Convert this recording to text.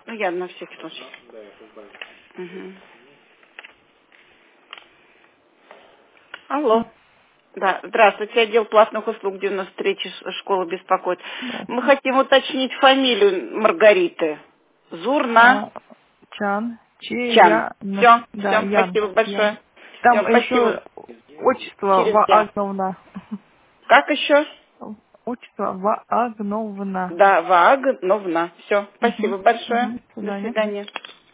Ну, я на всякий случай. Угу. Алло. Да, здравствуйте, отдел платных услуг 93 школа беспокоит. Мы Здравствуйте. хотим уточнить фамилию Маргариты. Зурна Чан. Чан. Чеян. Все, Да, все, Ян. спасибо Ян. большое. Там Все, спасибо. еще отчество Через я. Ваагновна. Как еще? Отчество Ваагновна. Да, Ваагновна. Все, Угу. спасибо большое. Угу. До До свидания. свидания.